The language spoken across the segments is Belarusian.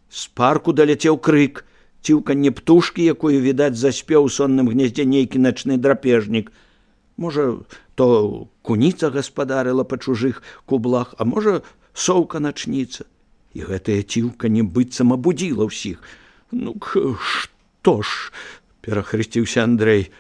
З парку даляцеў крык, ціўканне птушкі, якую, відаць, заспеў у сонным гнездзе нейкі начны драпежнік. Можа, то куніца гаспадарыла па чужых кублах, а можа, соўка-начніца. І гэтае ціўканне быццам абудзіла ўсіх. Ну, што ж, перахрысціўся Андрэй.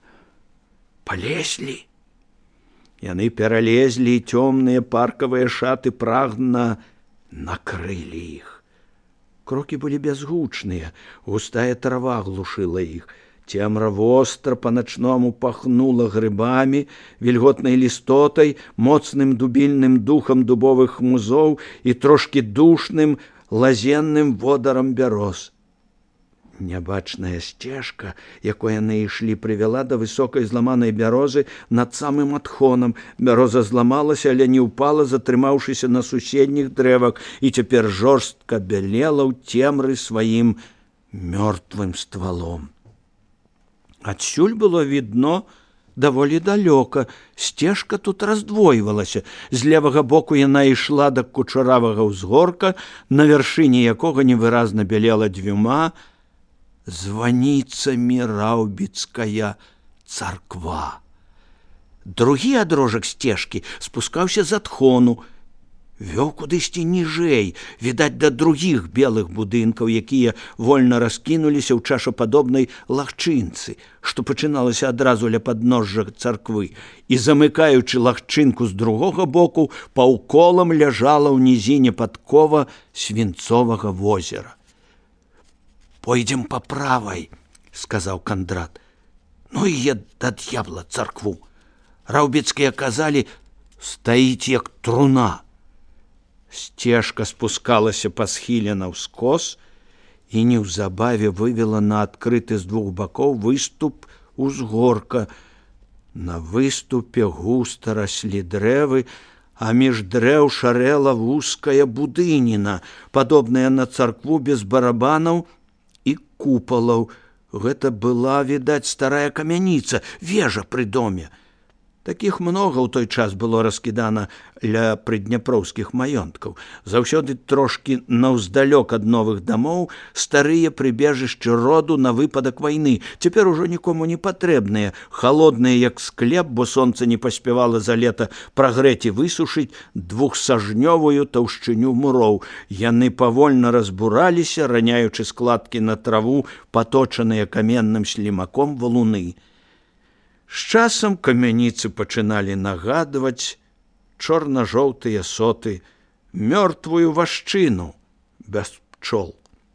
Палезлі. Яны пералезлі, і цёмныя паркавыя шаты прагна накрылі іх. Крокі былі бязгучныя, густая трава глушыла іх. Цемра востра па-начному пахнула грыбамі, вільготнай лістотай, моцным дубільным духам дубовых хмузоў і трошкі душным лазенным водарам бяроз. Нябачная сцежка, якой яны ішлі, прывяла да высокай зламанай бярозы над самым адхонам. Бяроза зламалася, але не ўпала, затрымаўшыся на суседніх дрэвах, і цяпер жорстка бялела ў цемры сваім мёртвым ствалом. Адсюль было відно даволі далёка. Сцежка тут раздвойвалася. З левага боку яна ішла да кучаравага ўзгорка, на вяршыні якога невыразна бялела дзвюма званіцамі раўбіцкая царква. Другі адрожак сцежкі спускаўся з адхону, вёў кудысьці ніжэй, відаць, да другіх белых будынкаў, якія вольна раскінуліся ў чашападобнай лагчынцы, што пачыналася адразу ля падножжа царквы, і, замыкаючы лагчынку з другога боку, паўколам ляжала ў нізіне падкова свінцовага возера. «Пойдзем па правай», — сказаў Кандрат. «Ну і я да д'ябла царкву. Раўбіцкія казалі, стаіць як труна». Сцежка спускалася па схіле наўскос і неўзабаве вывела на адкрыты з двух бакоў выступ узгорка. На выступе густа раслі дрэвы, а між дрэў шарэла вузкая будыніна, падобная на царкву без барабанаў і купалаў. Гэта была, відаць, старая камяніца, вежа пры доме. Такіх многа ў той час было раскідана ля прыдняпроўскіх маёнткаў. Заўсёды трошкі наўздалёк ад новых дамоў старыя прыбежышчы роду на выпадак вайны, цяпер ужо нікому не патрэбныя, халодныя як склеп, бо сонца не паспявала за лета прагрэць і высушыць двухсажнёвую таўшчыню муроў. Яны павольна разбураліся, раняючы складкі на траву, паточаныя каменным слімаком валуны. З часам камяніцы пачыналі нагадваць чорна-жоўтыя соты, мёртвую вашчыну без пчол.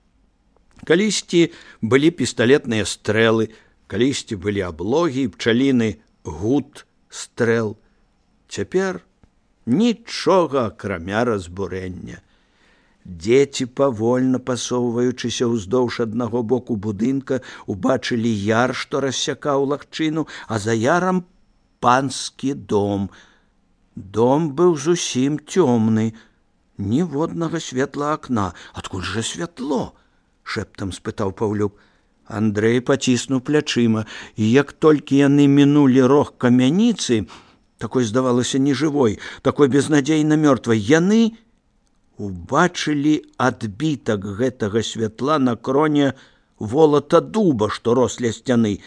Калісьці былі пісталетныя стрэлы, калісьці былі аблогі і пчаліны гуд стрэл. Цяпер нічога, акрамя разбурэння. Дзеці, павольна пасоўваючыся ўздоўж аднаго боку будынка, убачылі яр, што рассякаў лагчыну, а за ярам панскі дом. Дом быў зусім цёмны, ніводнага светла акна. «Адкуль жа святло?» — шэптам спытаў Паўлюк. Андрэй паціснуў плячыма, і як толькі яны мінулі рог камяніцы, такой здавалася нежывой, такой безнадзейна мёртвай, яны убачылі адбітак гэтага святла на кроне волата дуба, што рос ля сцяны.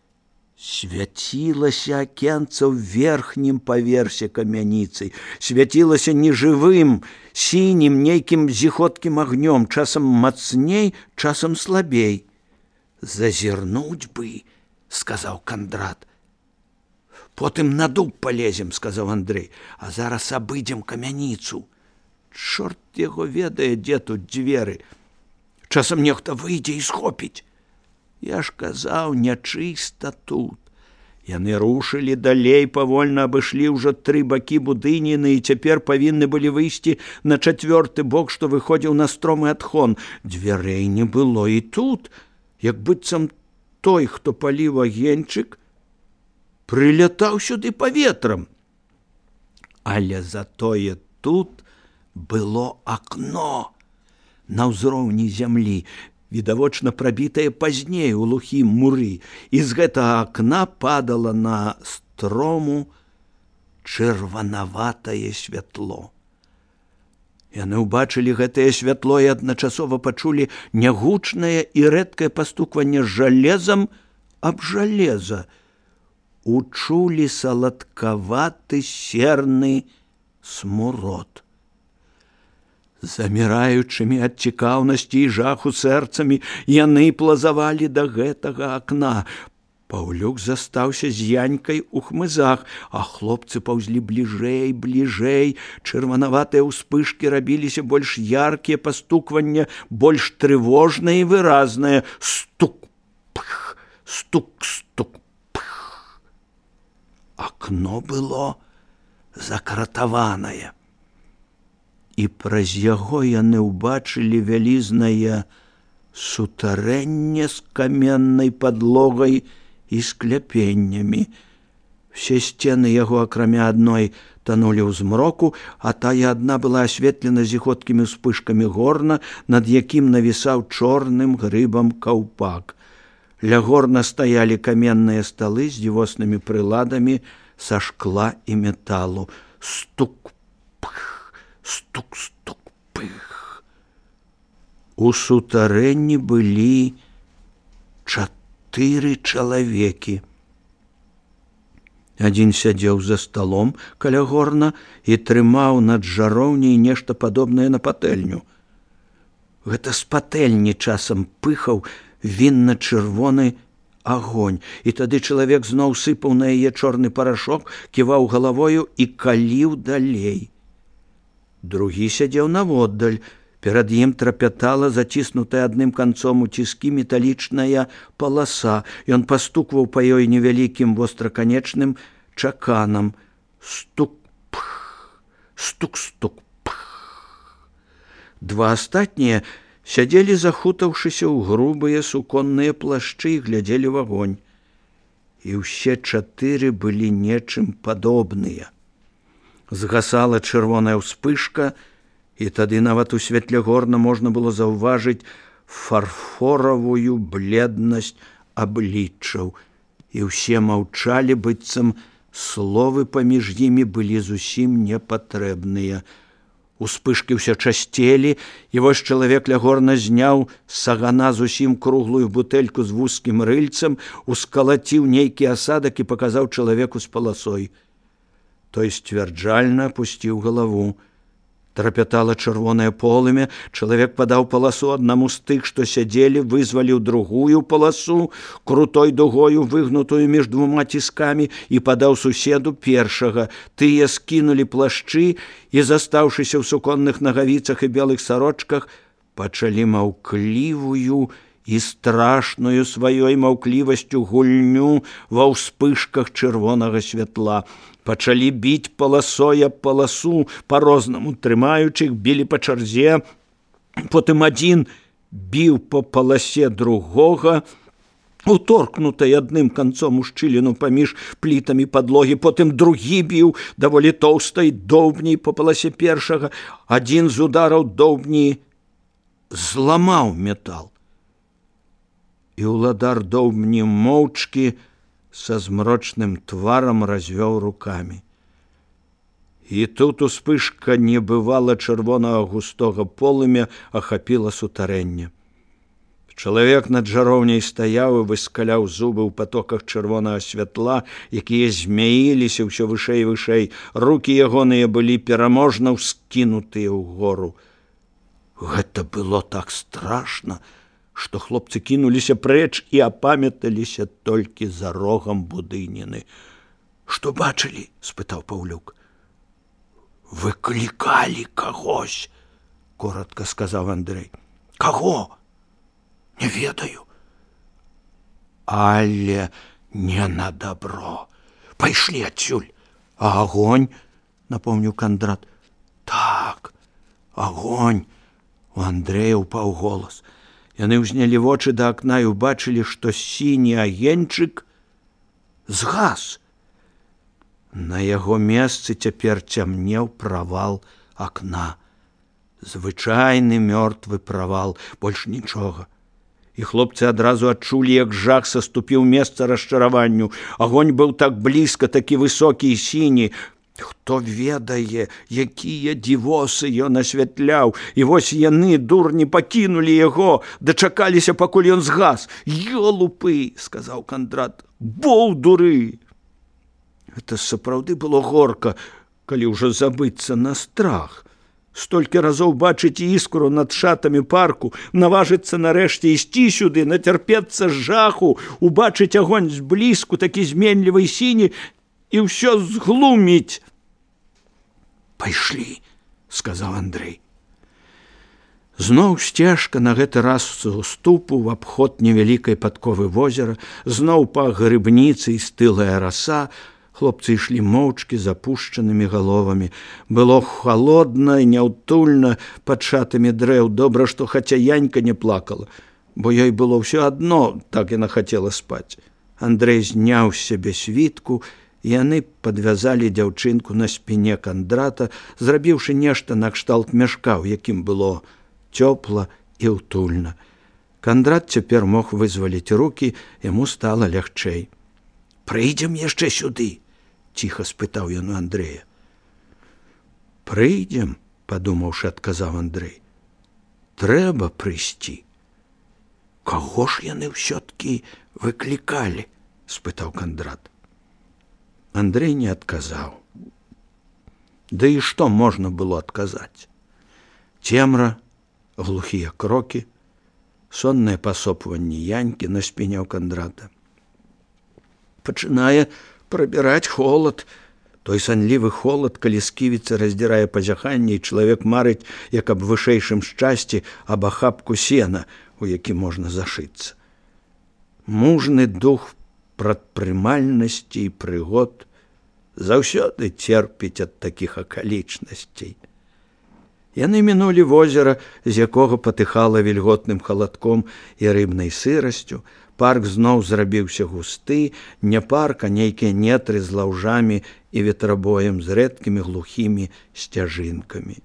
Свяцілася акенца ў верхнім паверсе камяніцы, свяцілася нежывым, сінім, нейкім зіхоткім агнём, часам мацней, часам слабей. «Зазірнуць бы», — сказаў Кандрат. «Потым на дуб палезем», — сказаў Андрэй, «а зараз абыдзем камяніцу. Чорт яго ведае, дзе тут дзверы. Часам нехта выйдзе і схопіць. Я ж казаў, нячыста тут». Яны рушылі далей, павольна абышлі ўжо 3 бакі будыніны і цяпер павінны былі выйсці на 4-ты бок, што выходзіў на стромы адхон. Дзвярэй не было і тут, як быццам той, хто паліў агеньчык, прылятаў сюды паветрам. Але затое тут было акно на ўзроўні зямлі, відавочна прабітае пазней у глухім муры, і з гэтага акна падала на строму чырванаватае святло. Яны ўбачылі гэтае святло і адначасова пачулі нягучнае і рэдкае пастукванне жалезам аб жалеза. Учулі саладкаваты серны смурод. Заміраючымі ад цікаўнасці і жаху сэрцамі яны плазавалі да гэтага акна. Паўлюк застаўся з Янькай у хмызах, а хлопцы паўзлі бліжэй, бліжэй. Чырванаватыя ўспышкі рабіліся больш яркія, пастукванне больш трывожнае і выразнае. Стук-пых, стук-стук-пых. Акно было закратаванае. І праз яго яны ўбачылі вялізнае сутарэнне з каменнай падлогай і скляпеннямі. Все сцены яго, акрамя адной, танулі ў змроку, а тая адна была асветлена зіхоткімі ўспышкамі горна, над якім навісаў чорным грыбам каўпак. Ля горна стаялі каменныя сталы з дзівоснымі прыладамі са шкла і металу. Стук-пых, стук-стук-пых. У сутарэнні былі 4 чалавекі. Адзін сядзеў за сталом каля горна і трымаў над жароўняй нешта падобнае на патэльню. Гэта з патэльні часам пыхаў вінна-чырвоны агонь, і тады чалавек зноў сыпаў на яе чорны парашок, ківаў галавою і каліў далей. Другі сядзеў наводдаль. Перад ім трапятала заціснутая адным канцом у ціскі металічная паласа. Ён пастукваў па ёй невялікім востраканечным чаканам. Стук-пх, стук-стук-пх. Два астатнія сядзелі, захутаўшыся ў грубыя суконныя плашчы, і глядзелі ў агонь. І ўсе 4 былі нечым падобныя. Згасала чырвоная ўспышка, і тады нават у святле горна можна было заўважыць фарфоравую бледнасць абліччаў. І ўсе маўчалі, быццам словы паміж імі былі зусім непатрэбныя. Успышкі ўсё часцелі, і вось чалавек ля горна зняў з сагана зусім круглую бутэльку з вузкім рыльцам, ускалаціў нейкі асадак і паказаў чалавеку з паласой. Той сцвярджальна апусціў галаву. Трапятала чырвонае полымя, чалавек падаў паласу аднаму з тых, што сядзелі, вызваліў другую паласу, крутой дугою выгнутую між двума ціскамі, і падаў суседу першага. Тыя скінулі плашчы і, застаўшыся ў суконных нагавіцах і белых сарочках, пачалі маўклівую і страшную сваёй маўклівасцю гульню ва ўспышках чырвонага святла. Пачалі біць паласой аб паласу, па-рознаму трымаючы іх, білі па чарзе. Потым адзін біў па паласе другога, уторкнутай адным канцом у шчыліну паміж плітамі падлогі. Потым другі біў даволі тоўстай доўбняй па паласе першага. Адзін з удараў доўбні зламаў метал. І ўладар доўбні моўчкі са змрочным тварам развёў рукамі. І тут успышка небывала чырвонага густога полымя ахапіла сутарэнне. Чалавек над жароўняй стаяў і выскаляў зубы ў патоках чырвонага святла, якія змяіліся ўсё вышэй і вышэй. Рукі ягоныя былі пераможна ўскінутыя ўгору. Гэта было так страшна, што хлопцы кінуліся прэч і апамяталіся толькі за рогам будыніны. Што бачылі? — спытаў Паўлюк. Выклікалі кагось, — коротка сказаў Андрэй. Каго? Не ведаю. Але не на добро. Пайшлі адсюль. А агонь? — напомніў Кандрат. Так, агонь. У Андрэя ўпаў голас. Яны ўзнялі вочы да акна і ўбачылі, што сіні агеньчык згас. На яго месцы цяпер цямнеў правал акна. Звычайны мёртвы правал, больш нічога. І хлопцы адразу адчулі, як жах саступіў месца расчараванню. Агонь быў так блізка, такі высокі і сіні. Хто ведае, якія дзівосы ён асвятляў, і вось яны, дурні, пакінулі яго, дачакаліся, пакуль ён згас. «Ёлупы!» – сказаў Кандрат. «Боўдуры!» Гэта сапраўды было горка, калі ўжо забыцца на страх. Столькі разоў бачыць іскру над шатамі парку, наважыцца нарэшце ісці сюды, нацярпецца жаху, убачыць агонь зблізку, такі зменлівы сіні, і ўсё зглуміць. «Пайшлі», – сказаў Андрэй. Зноў сцежка, на гэты раз з уступу в абход невялікай падковы возера, зноў пах грыбніцы і стылая раса. Хлопцы ішлі моўчкі з апушчанымі галовамі. Было халодна і няўтульна пад шатамі дрэў. Добра, што хаця Янька не плакала, бо ёй было ўсё адно, так яна хацела спаць. Андрэй зняў з сябе світку, і яны падвязалі дзяўчынку на спіне Кандрата, зрабіўшы нешта накшталт мяшка, у якім было цёпла і ўтульна. Кандрат цяпер мог вызваліць рукі, яму стала лягчэй. «Прыйдзем яшчэ сюды?» – ціха спытаў ён у Андрэя. «Прыйдзем», – падумаўшы, адказаў Андрэй. «Трэба прыйсці». «Каго ж яны ўсё-ткі выклікалі?» – спытаў Кандрат. Андрэй не адказаў. Да і што можна было адказаць? Цемра, глухія крокі, соннае пасопванне Янькі на спіне ў Кандрата. Пачынае прабіраць холад. Той санлівы холад, калі сківіца раздзірае пазяханне, і чалавек марыць, як аб вышэйшым шчасці, аб ахапку сена, у які можна зашыцца. Мужны дух прадпрымальнасці і прыгод заўсёды церпіць ад такіх акалічнасцей. Яны мінулі возера, з якога патыхала вільготным халадком і рыбнай сырасцю. Парк зноў зрабіўся густы, не парк, а нейкія нетры з лаўжамі і ветрабоем, з рэдкімі глухімі сцяжынкамі.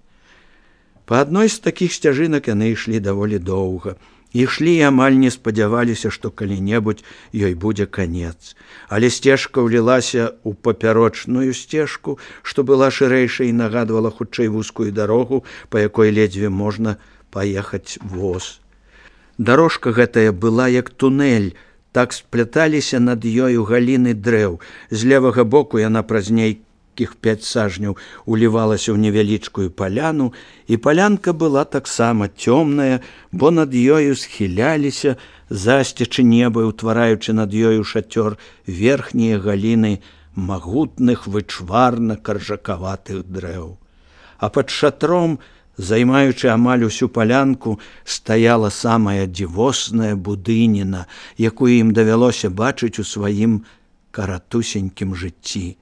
Па адной з такіх сцяжынак яны ішлі даволі доўга. Ішлі і амаль не спадзяваліся, што калі-небудзь ёй будзе канец. Але сцежка ўлілася ў папярочную сцежку, што была шырэйшай і нагадвала хутчэй вузкую дарогу, па якой ледзьве можна паехаць воз. Дарожка гэтая была як тунэль, так спляталіся над ёю галіны дрэў. З левага боку яна праз нейкіх 5 сажняў улівалася ў невялічкую паляну, і палянка была таксама цёмная, бо над ёю схіляліся, засцячы неба, утвараючы над ёю шацёр, верхнія галіны магутных вычварна-каржакаватых дрэў. А пад шатром, займаючы амаль усю палянку, стаяла самая дзівосная будыніна, якую ім давялося бачыць у сваім каратусенькім жыцці.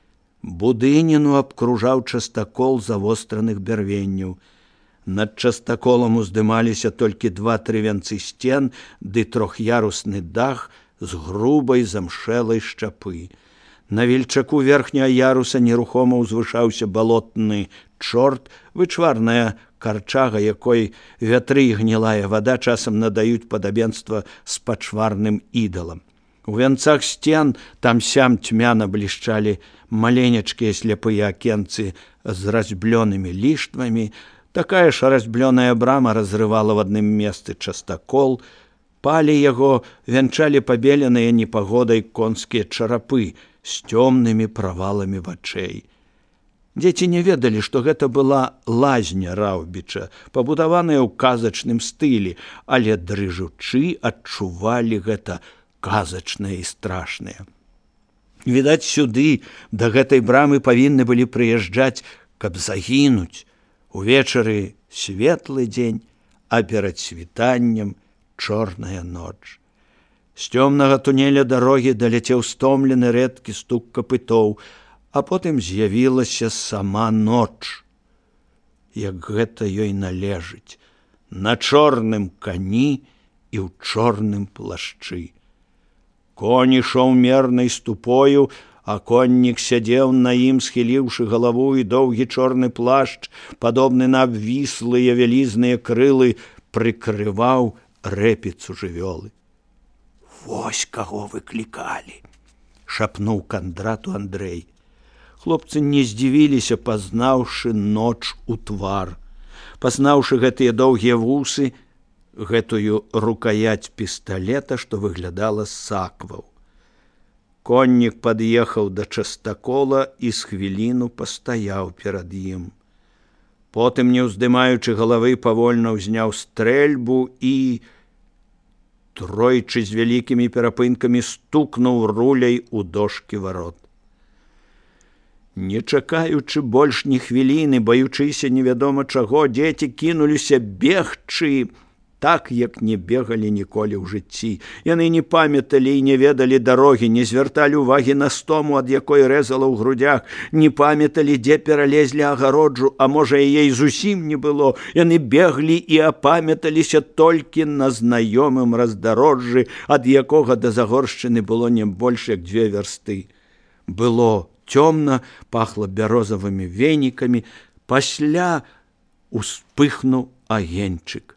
Будыніну абкружаў частакол завостраных бярвенняў. Над частаколам уздымаліся толькі 2-3 вянцы сцен ды трох'ярусны дах з грубай замшэлай шчапы. На вільчаку верхняга яруса нерухома ўзвышаўся балотны чорт, вычварная карчага, якой вятры і гнілая вада часам надаюць падабенства з пачварным ідалам. У вянцах сцен там-сям цьмяна блішчалі маленечкія сляпыя акенцы з разьблёнымі ліштвамі. Такая ж разьблёная брама разрывала в адным месцы частакол. Палі яго вянчалі пабеленыя непагодай конскія чарапы з цёмнымі праваламі вачэй. Дзеці не ведалі, што гэта была лазня Раўбіча, пабудаваная ў казачным стылі, але дрыжучы адчувалі гэта казачнае і страшнае. Відаць, сюды, да гэтай брамы павінны былі прыязджаць, каб загінуць. Увечары светлы дзень, а перад світаннем чорная ноч. З цёмнага тунеля дарогі даляцеў стомлены рэдкі стук капытоў, а потым з'явілася сама ноч, як гэта ёй належыць, на чорным кані і ў чорным плашчы. Конь ішоў мернай ступою, а коннік сядзеў на ім, схіліўшы галаву, і доўгі чорны плашч, падобны на абвіслыя вялізныя крылы, прыкрываў рэпіцу жывёлы. «Вось каго выклікалі!» – шапнуў Кандрату Андрэй. Хлопцы не здзівіліся, пазнаўшы ноч у твар. Пазнаўшы гэтыя доўгія вусы, гэтую рукоять пісталета, што выглядала з сакваў. Коннік пад'ехаў да частакола і з хвіліну пастаяў перад ім. Потым, не ўздымаючы галавы, павольна ўзняў стрэльбу і тройчы з вялікімі перапынкамі стукнуў руляй у дошкі варот. Не чакаючы больш ні хвіліны, баючыся невядома чаго, дзеці кінуліся бегчы, так, як не бегалі ніколі ў жыцці. Яны не памяталі і не ведалі дарогі, не звярталі ўвагі на стому, ад якой рэзала ў грудях, не памяталі, дзе пералезлі агароджу, а можа, яе і зусім не было. Яны беглі і апамяталіся толькі на знаёмым раздарожжы, ад якога да Загоршчыны было не больш як 2 вярсты. Было цёмна, пахла бярозавымі венікамі, пасля успыхнуў агеньчык.